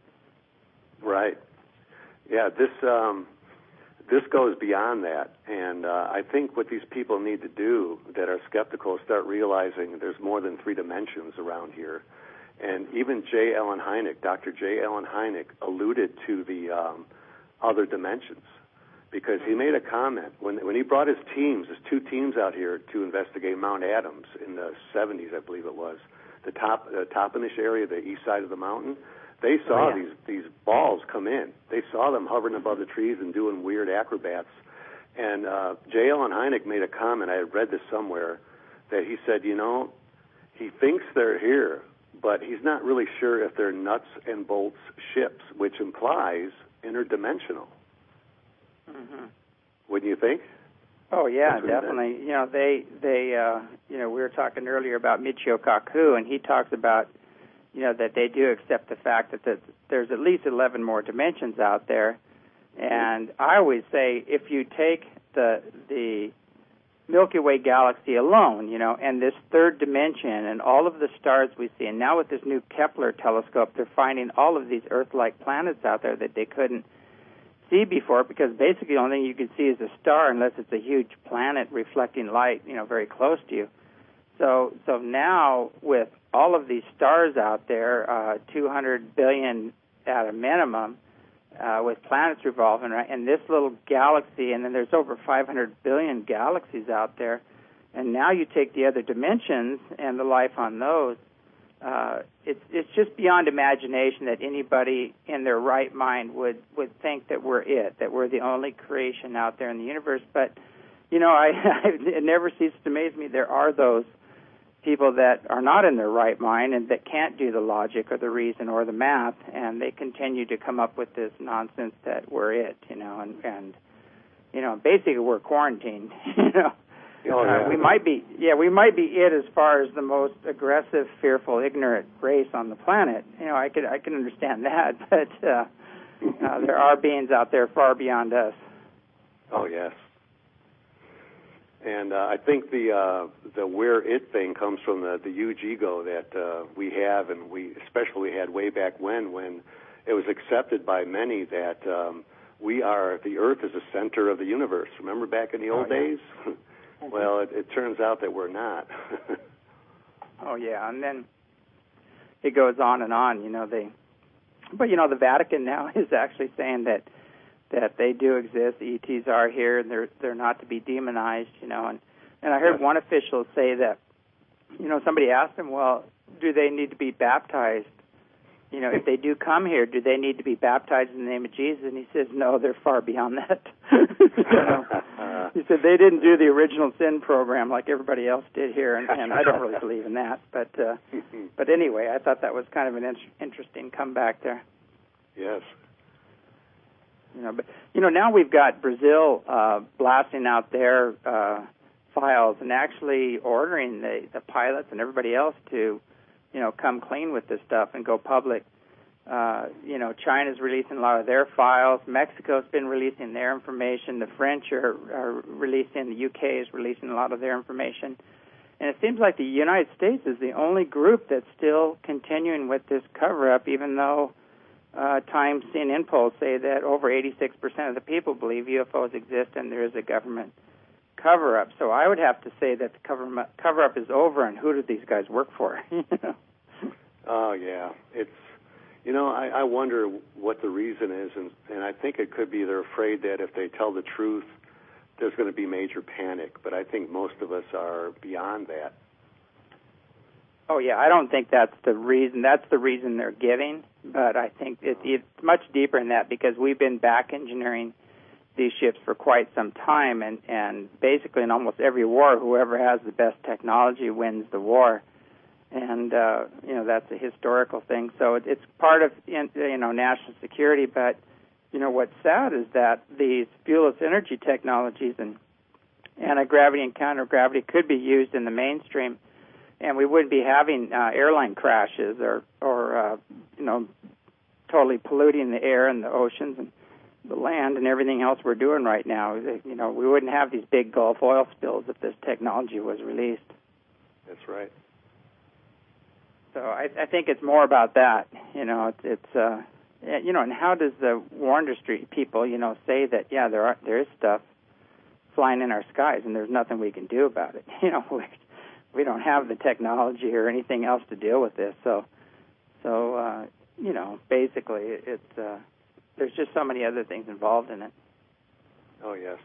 Right. Yeah, this um, this goes beyond that, and uh, I think what these people need to do that are skeptical is start realizing there's more than three dimensions around here. And even J. Allen Hynek, Doctor J. Allen Hynek, alluded to the um, other dimensions because he made a comment when when he brought his teams, his two teams out here to investigate Mount Adams in the seventies, I believe it was, the top uh, Toppenish area, the east side of the mountain. They saw oh, yeah. these these balls come in. They saw them hovering above the trees and doing weird acrobats. And uh, J. Allen Hynek made a comment. I had read this somewhere that he said, you know, he thinks they're here, but he's not really sure if they're nuts and bolts ships, which implies interdimensional. Mm-hmm. Wouldn't you think? Oh yeah, definitely. You know, they they uh, you know, we were talking earlier about Michio Kaku, and he talks about, you know, that they do accept the fact that the, there's at least eleven more dimensions out there. And I always say, if you take the the Milky Way galaxy alone, you know, and this third dimension and all of the stars we see, and now with this new Kepler telescope, they're finding all of these Earth-like planets out there that they couldn't see before, because basically the only thing you can see is a star unless it's a huge planet reflecting light, you know, very close to you. So so now with all of these stars out there, uh, two hundred billion at a minimum, uh, with planets revolving, right, and this little galaxy, and then there's over five hundred billion galaxies out there, and now you take the other dimensions and the life on those, uh, it's it's just beyond imagination that anybody in their right mind would, would think that we're it, that we're the only creation out there in the universe. But, you know, I, I it never ceases to amaze me. There are those people that are not in their right mind and that can't do the logic or the reason or the math, and they continue to come up with this nonsense that we're it, you know, and, and you know, basically we're quarantined, you know. Oh, yeah. Uh, we might be, yeah, we might be it as far as the most aggressive, fearful, ignorant race on the planet. You know, I could, I can understand that, but uh, uh, there are beings out there far beyond us. Oh yes, and uh, I think the uh, the where it thing comes from the the huge ego that uh, we have, and we especially had way back when, when it was accepted by many that um, we are the Earth is the center of the universe. Remember back in the old oh, yeah. days? Well, it, it turns out that we're not. Oh yeah, and then it goes on and on. You know, they, but you know, the Vatican now is actually saying that that they do exist. The E Ts are here, and they're they're not to be demonized, you know. And and I heard one official say that, you know, somebody asked him, well, do they need to be baptized? You know, if they do come here, do they need to be baptized in the name of Jesus? And he says, no, they're far beyond that. You know? He said they didn't do the original sin program like everybody else did here, and, and I don't really believe in that. But uh, but anyway, I thought that was kind of an in- interesting comeback there. Yes. You know, but you know, now we've got Brazil uh, blasting out their uh, files and actually ordering the, the pilots and everybody else to, you know, come clean with this stuff and go public. Uh, you know, China's releasing a lot of their files. Mexico's been releasing their information. The French are, are releasing. The U K is releasing a lot of their information. And it seems like the United States is the only group that's still continuing with this cover-up, even though uh, Time, C N N polls say that over eighty-six percent of the people believe U F Os exist and there is a government cover-up. So I would have to say that the cover- cover-up is over, and who do these guys work for? You know? Oh, yeah. It's, you know, I, I wonder what the reason is, and, and I think it could be they're afraid that if they tell the truth, there's going to be major panic. But I think most of us are beyond that. Oh, yeah, I don't think that's the reason. That's the reason they're giving, but I think it, it's much deeper than that because we've been back engineering these ships for quite some time, and, and basically in almost every war, whoever has the best technology wins the war. And, uh, you know, that's a historical thing. So it, it's part of, you know, national security. But, you know, what's sad is that these fuelless energy technologies and anti-gravity and counter-gravity could be used in the mainstream, and we wouldn't be having uh, airline crashes or, or uh, you know, totally polluting the air and the oceans and the land and everything else we're doing right now. You know, we wouldn't have these big Gulf oil spills if this technology was released. That's right. So I, I think it's more about that. You know, it's, it's uh, you know, and how does the war industry people, you know, say that, yeah, there are there is stuff flying in our skies and there's nothing we can do about it? You know, we, we don't have the technology or anything else to deal with this. So, so uh, you know, basically, it's uh, there's just so many other things involved in it. Oh, yes.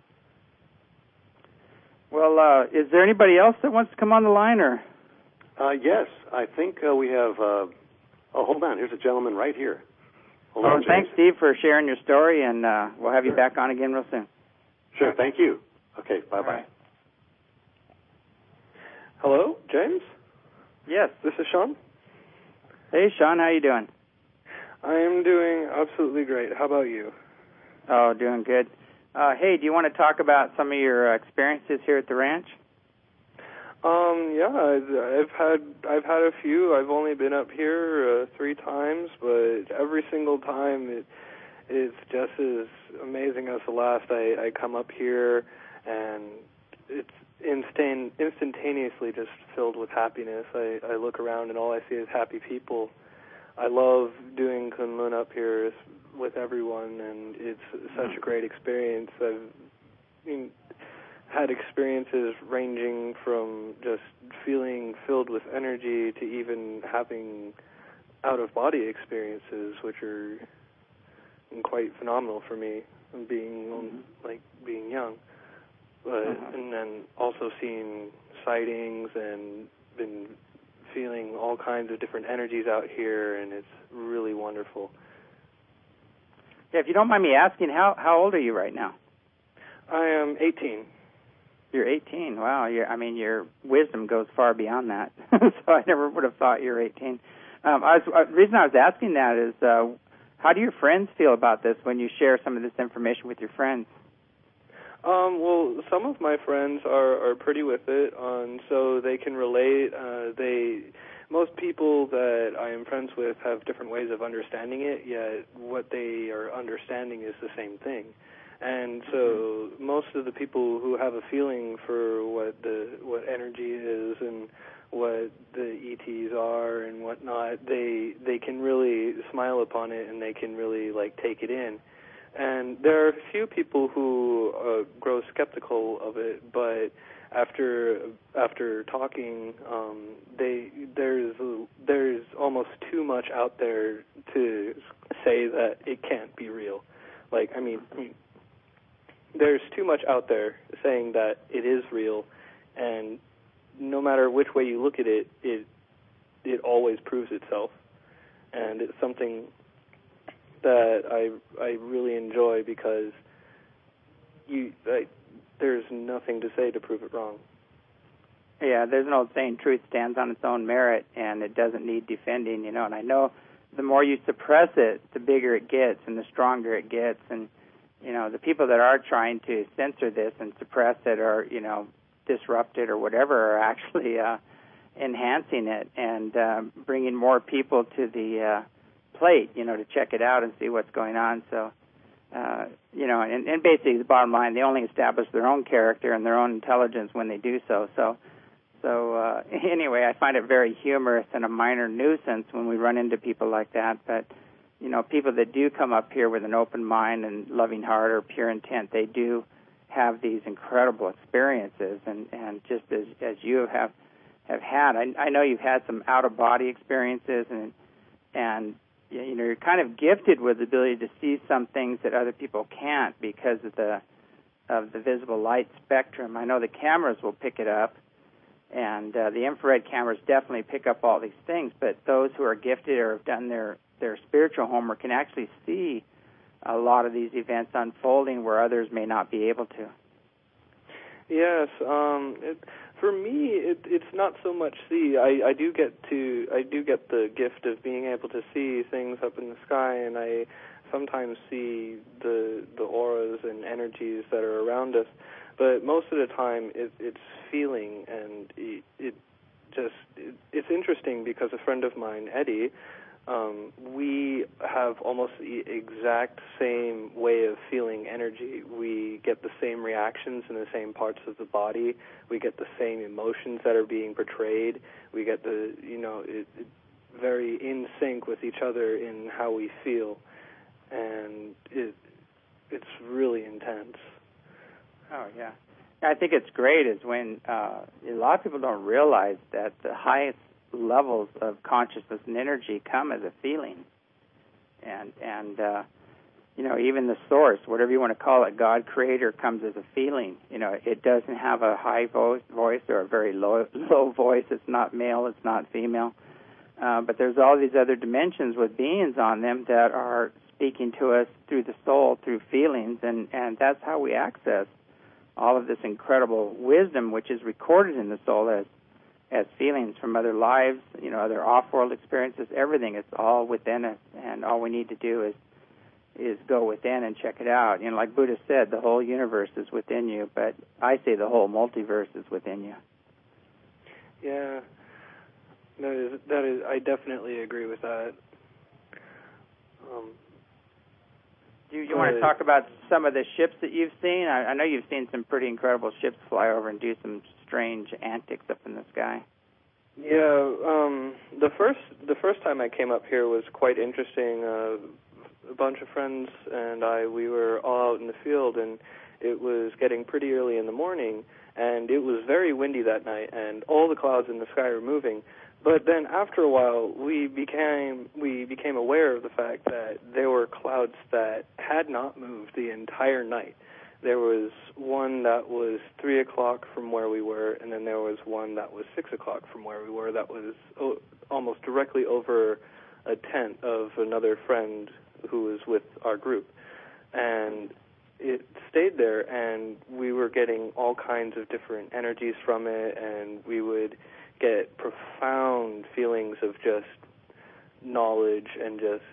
Well, uh, is there anybody else that wants to come on the line, or? Uh, yes, I think uh, we have. Uh, oh, hold on. Here's a gentleman right here. Hold oh, on, thanks, Steve, for sharing your story, and uh, we'll have you sure. back on again real soon. Sure. Thank you. Okay. Bye bye. Right. Hello, James. Yes. This is Sean. Hey, Sean, how you doing? I am doing absolutely great. How about you? Oh, doing good. Uh, hey, do you want to talk about some of your uh, experiences here at the ranch? Um, yeah, I've, I've had I've had a few. I've only been up here uh, three times, but every single time it it's just as amazing as the last. I, I come up here and it's instant instantaneously just filled with happiness. I, I look around and all I see is happy people. I love doing Kunlun up here with everyone, and it's such a great experience. I've I mean, had experiences ranging from just feeling filled with energy to even having out-of-body experiences, which are quite phenomenal for me, being mm-hmm. like being young. But uh-huh. and then also seeing sightings and been feeling all kinds of different energies out here, and it's really wonderful. Yeah, if you don't mind me asking, how how old are you right now? I am eighteen. You're eighteen. Wow. You're, I mean, your wisdom goes far beyond that. So I never would have thought you were eighteen. Um, I was, uh, the reason I was asking that is, uh, how do your friends feel about this when you share some of this information with your friends? Um, well, some of my friends are, are pretty with it, um, so they can relate. Uh, they, most people that I am friends with have different ways of understanding it, yet what they are understanding is the same thing. And so most of the people who have a feeling for what the what energy is and what the E Ts are and whatnot, they they can really smile upon it and they can really like take it in. And there are a few people who uh, grow skeptical of it, but after after talking, um, they there's there's almost too much out there to say that it can't be real. Like, I mean, I mean, there's too much out there saying that it is real, and no matter which way you look at it, it it always proves itself, and it's something that I I really enjoy because you I, there's nothing to say to prove it wrong. Yeah, there's an old saying, truth stands on its own merit, and it doesn't need defending, you know, and I know the more you suppress it, the bigger it gets and the stronger it gets, and, you know, the people that are trying to censor this and suppress it or, you know, disrupt it or whatever are actually uh, enhancing it and uh, bringing more people to the uh, plate, you know, to check it out and see what's going on, so... Uh, you know, and, and basically the bottom line, they only establish their own character and their own intelligence when they do so. So, so uh, anyway, I find it very humorous and a minor nuisance when we run into people like that. But, you know, people that do come up here with an open mind and loving heart or pure intent, they do have these incredible experiences. And, and just as, as you have have had, I, I know you've had some out-of-body experiences and and you know, you're kind of gifted with the ability to see some things that other people can't because of the of the visible light spectrum. I know the cameras will pick it up, and uh, the infrared cameras definitely pick up all these things, but those who are gifted or have done their, their spiritual homework can actually see a lot of these events unfolding where others may not be able to. Yes, um, it, for me, it, it's not so much see. I, I do get to I do get the gift of being able to see things up in the sky, and I sometimes see the the auras and energies that are around us. But most of the time, it, it's feeling, and it, it just it, it's interesting because a friend of mine, Eddie. Um, we have almost the exact same way of feeling energy. We get the same reactions in the same parts of the body. We get the same emotions that are being portrayed. We get the, you know, it, it very in sync with each other in how we feel. And it it's really intense. Oh, yeah. I think it's great is when uh, a lot of people don't realize that the highest levels of consciousness and energy come as a feeling, and and uh, you know, even the source, whatever you want to call it, God Creator, comes as a feeling. You know, it doesn't have a high voice, voice or a very low low voice. It's not male. It's not female. Uh, but there's all these other dimensions with beings on them that are speaking to us through the soul, through feelings, and and that's how we access all of this incredible wisdom, which is recorded in the soul as as feelings from other lives, you know, other off-world experiences, everything. It's all within us, and all we need to do is is go within and check it out. You know, like Buddha said, the whole universe is within you, but I say the whole multiverse is within you. Yeah, that is, that is, I definitely agree with that. Um, do you, you want to talk about some of the ships that you've seen? I, I know you've seen some pretty incredible ships fly over and do some strange antics up in the sky. Yeah, um, the first the first time I came up here was quite interesting. Uh, a bunch of friends and I, we were all out in the field, and it was getting pretty early in the morning, and it was very windy that night, and all the clouds in the sky were moving. But then after a while, we became we became aware of the fact that there were clouds that had not moved the entire night. There was one that was three o'clock from where we were, and then there was one that was six o'clock from where we were that was o- almost directly over a tent of another friend who was with our group. And it stayed there, and we were getting all kinds of different energies from it, and we would get profound feelings of just knowledge and just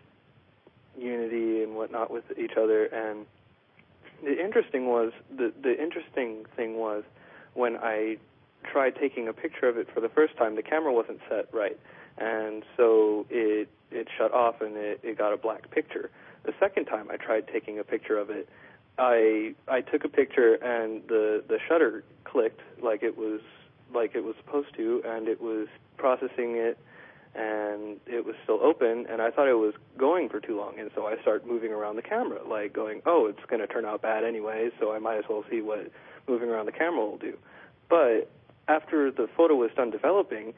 unity and whatnot with each other. And the interesting was the the interesting thing was when I tried taking a picture of it for the first time, the camera wasn't set right, and so it it shut off and it, it got a black picture. The second time I tried taking a picture of it, I I took a picture and the the shutter clicked like it was like it was supposed to, and it was processing it, and it was still open, and I thought it was going for too long, and so I started moving around the camera, like going, oh, it's going to turn out bad anyway, so I might as well see what moving around the camera will do. But after the photo was done developing,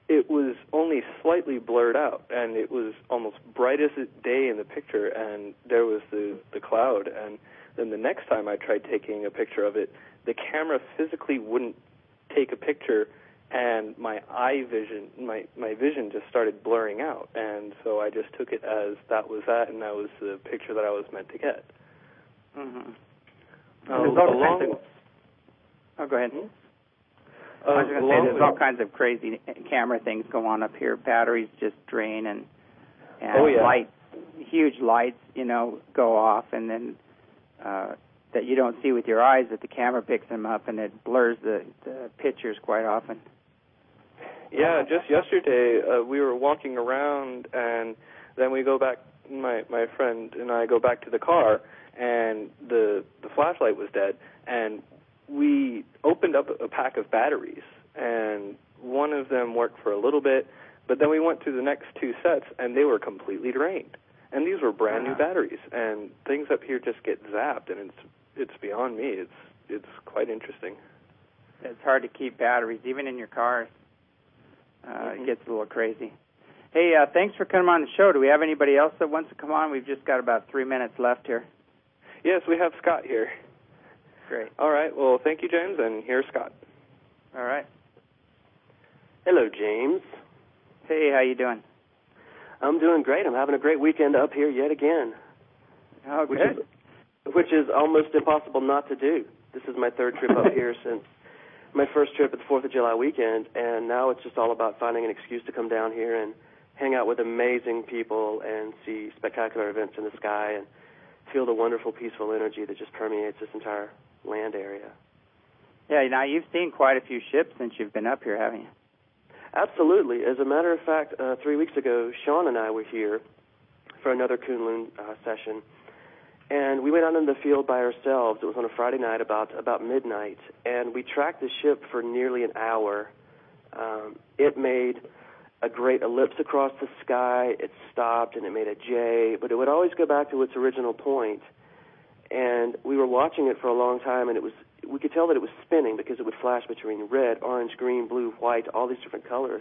it was only slightly blurred out, and it was almost bright as day in the picture, and there was the, the cloud. And then the next time I tried taking a picture of it, the camera physically wouldn't take a picture, and my eye vision, my, my vision just started blurring out. And so I just took it as that was that, and that was the picture that I was meant to get. Mm-hmm. Uh, there's all along, kinds of, oh, go ahead. Uh, I was going to say, there's all kinds of crazy camera things go on up here. Batteries just drain, and, and oh, yeah. lights, huge lights, you know, go off, and then uh, that you don't see with your eyes, that the camera picks them up, and it blurs the, the pictures quite often. Yeah, just yesterday uh, we were walking around, and then we go back. My my friend and I go back to the car, and the the flashlight was dead, and we opened up a pack of batteries, and one of them worked for a little bit, but then we went to the next two sets, and they were completely drained. And these were brand new batteries, and things up here just get zapped, and it's it's beyond me. It's it's quite interesting. It's hard to keep batteries, even in your cars. Uh, mm-hmm. It gets a little crazy. Hey, uh, thanks for coming on the show. Do we have anybody else that wants to come on? We've just got about three minutes left here. Yes, we have Scott here. Great. All right. Well, thank you, James, and here's Scott. All right. Hello, James. Hey, how you doing? I'm doing great. I'm having a great weekend up here yet again. Oh, which good. Is, which is almost impossible not to do. This is my third trip up here since my first trip at the fourth of July weekend, and now it's just all about finding an excuse to come down here and hang out with amazing people and see spectacular events in the sky and feel the wonderful, peaceful energy that just permeates this entire land area. Yeah, now you've seen quite a few ships since you've been up here, haven't you? Absolutely. As a matter of fact, uh, three weeks ago, Sean and I were here for another Kunlun uh, session, and we went out in the field by ourselves. It was on a Friday night about about midnight, and we tracked the ship for nearly an hour. Um, it made a great ellipse across the sky. It stopped, and it made a J, but it would always go back to its original point. And we were watching it for a long time, and it was we could tell that it was spinning because it would flash between red, orange, green, blue, white, all these different colors.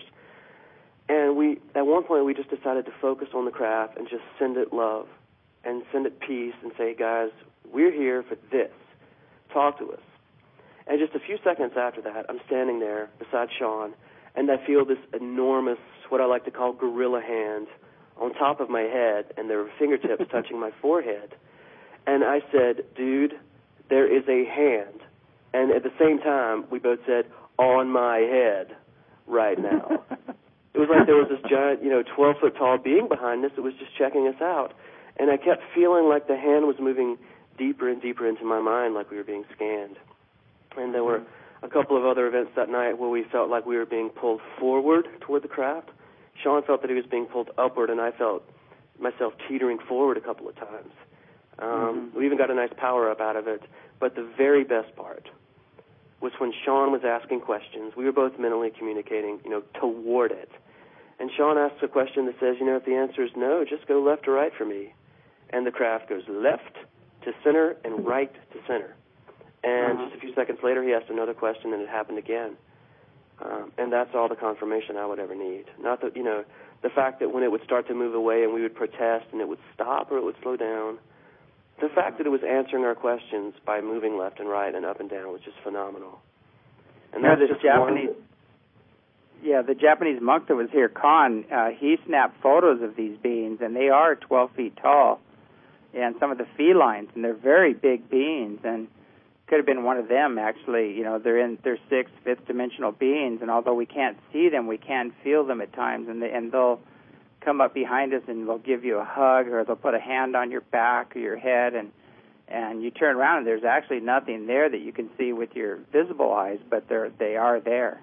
And we, at one point, we just decided to focus on the craft and just send it love and send it peace and say, guys, we're here for this. Talk to us. And just a few seconds after that, I'm standing there beside Sean, and I feel this enormous, what I like to call gorilla hand on top of my head, and their fingertips touching my forehead. And I said, dude, there is a hand. And at the same time, we both said, on my head right now. It was like there was this giant, you know, twelve-foot-tall being behind us that was just checking us out. And I kept feeling like the hand was moving deeper and deeper into my mind, like we were being scanned. And there were a couple of other events that night where we felt like we were being pulled forward toward the craft. Sean felt that he was being pulled upward, and I felt myself teetering forward a couple of times. Um, mm-hmm. We even got a nice power-up out of it. But the very best part was when Sean was asking questions. We were both mentally communicating, you know, toward it. And Sean asks a question that says, you know, if the answer is no, just go left or right for me. And the craft goes left to center and right to center. And uh-huh. just a few seconds later, he asked another question, and it happened again. Um, and that's all the confirmation I would ever need. Not that, you know, the fact that when it would start to move away and we would protest and it would stop or it would slow down, the fact that it was answering our questions by moving left and right and up and down was just phenomenal. And that's just the Japanese. One... Yeah, the Japanese monk that was here, Khan, uh, he snapped photos of these beings, and they are twelve feet tall, and some of the felines, and they're very big beings, and could have been one of them, actually. You know, they're in they're sixth, fifth dimensional beings, and although we can't see them, we can feel them at times, and they, and they'll come up behind us and they'll give you a hug, or they'll put a hand on your back or your head, and and you turn around and there's actually nothing there that you can see with your visible eyes, but they're they are there.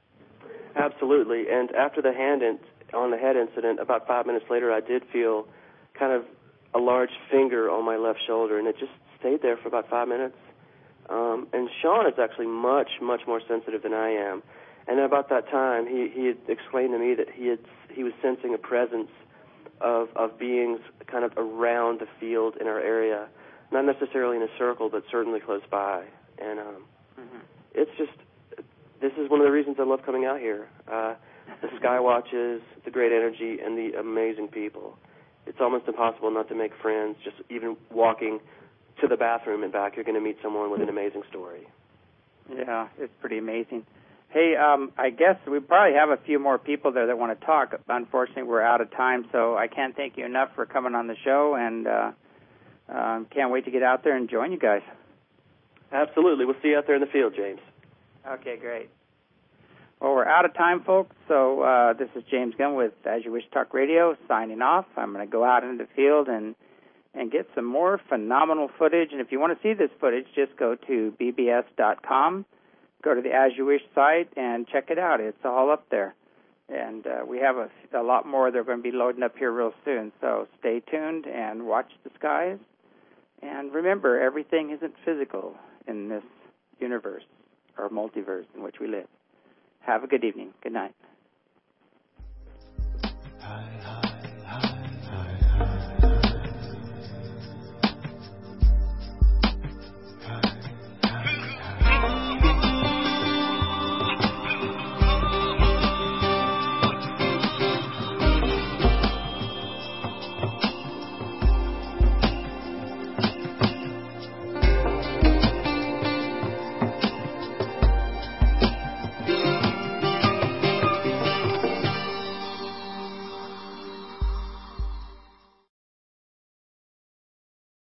Absolutely. And after the hand in, on the head incident, about five minutes later, I did feel kind of a large finger on my left shoulder, and it just stayed there for about five minutes. Um, and Sean is actually much, much more sensitive than I am. And about that time, he, he had explained to me that he had he was sensing a presence of of beings kind of around the field in our area, not necessarily in a circle, but certainly close by. And um, mm-hmm. it's just, this is one of the reasons I love coming out here. Uh, the sky watches, the great energy, and the amazing people. It's almost impossible not to make friends. Just even walking to the bathroom and back, you're going to meet someone with an amazing story. Yeah, it's pretty amazing. Hey, um, I guess we probably have a few more people there that want to talk. Unfortunately, we're out of time, so I can't thank you enough for coming on the show, and uh, um, can't wait to get out there and join you guys. Absolutely. We'll see you out there in the field, James. Okay, great. Well, we're out of time, folks, so uh, this is James Gunn with As You Wish Talk Radio signing off. I'm going to go out into the field and, and get some more phenomenal footage, and if you want to see this footage, just go to b b s dot com. Go to the As You Wish site and check it out. It's all up there. And uh, we have a, a lot more that are going to be loading up here real soon. So stay tuned and watch the skies. And remember, everything isn't physical in this universe or multiverse in which we live. Have a good evening. Good night.